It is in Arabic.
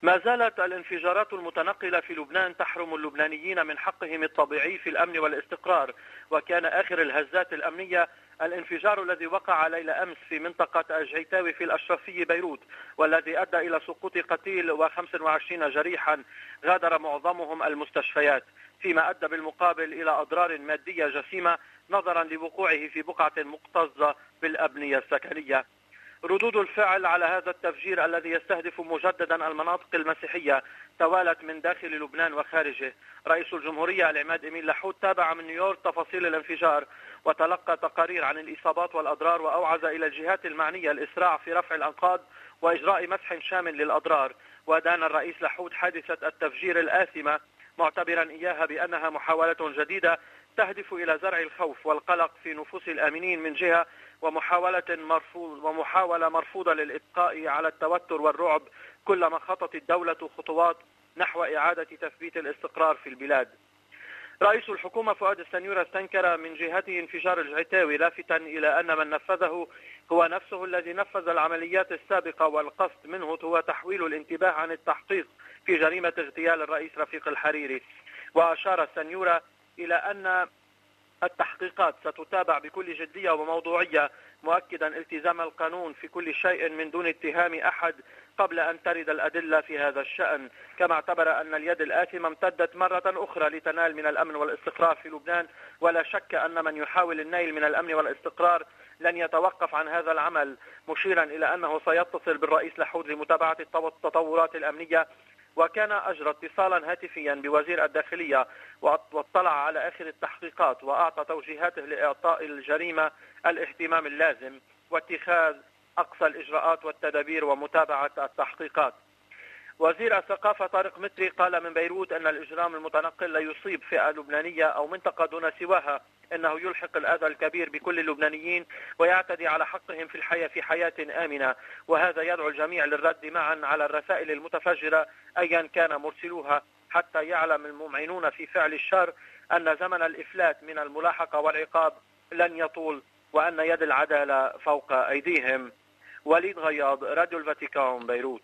ما زالت الانفجارات المتنقلة في لبنان تحرم اللبنانيين من حقهم الطبيعي في الأمن والاستقرار، وكان آخر الهزات الأمنية الانفجار الذي وقع ليلة أمس في منطقة الجيتاوي في الأشرفية بيروت، والذي أدى إلى سقوط قتيل و25 جريحا غادر معظمهم المستشفيات، فيما أدى بالمقابل إلى أضرار مادية جسيمة نظرا لوقوعه في بقعة مكتظة بالأبنية السكنية. ردود الفعل على هذا التفجير الذي يستهدف مجددا المناطق المسيحية توالت من داخل لبنان وخارجه. رئيس الجمهورية العماد إمين لحود تابع من نيويورك تفاصيل الانفجار وتلقى تقارير عن الإصابات والأضرار، وأوعز إلى الجهات المعنية الإسراع في رفع الأنقاض وإجراء مسح شامل للأضرار. ودان الرئيس لحود حادثة التفجير الآثمة معتبرا إياها بأنها محاولة جديدة تهدف إلى زرع الخوف والقلق في نفوس الآمنين من جهة، ومحاولة مرفوضة للإبقاء على التوتر والرعب، كلما خطت الدولة خطوات نحو إعادة تثبيت الاستقرار في البلاد. رئيس الحكومة فؤاد السنيورة استنكر من جهته انفجار الجعتاوي، لافتا إلى أن من نفذه هو نفسه الذي نفذ العمليات السابقة، والقصد منه هو تحويل الانتباه عن التحقيق في جريمة اغتيال الرئيس رفيق الحريري. وأشار السنيورة إلى أن التحقيقات ستتابع بكل جدية وموضوعية، مؤكدا التزام القانون في كل شيء من دون اتهام أحد قبل أن ترد الأدلة في هذا الشأن. كما اعتبر أن اليد الآثمة امتدت مرة أخرى لتنال من الأمن والاستقرار في لبنان، ولا شك أن من يحاول النيل من الأمن والاستقرار لن يتوقف عن هذا العمل، مشيرا إلى أنه سيتصل بالرئيس لحود لمتابعة التطورات الأمنية. وكان أجرى اتصالا هاتفيا بوزير الداخلية واطلع على آخر التحقيقات، وأعطى توجيهاته لإعطاء الجريمة الاهتمام اللازم واتخاذ أقصى الإجراءات والتدابير ومتابعة التحقيقات. وزير الثقافة طارق متري قال من بيروت أن الإجرام المتنقل لا يصيب فئة لبنانية أو منطقة دون سواها، إنه يلحق الأذى الكبير بكل اللبنانيين ويعتدي على حقهم في الحياة في حياة آمنة، وهذا يدعو الجميع للرد معا على الرسائل المتفجرة أيا كان مرسلوها، حتى يعلم الممعنون في فعل الشر أن زمن الإفلات من الملاحقة والعقاب لن يطول، وأن يد العدالة فوق أيديهم. وليد غياض، راديو الفاتيكان، بيروت.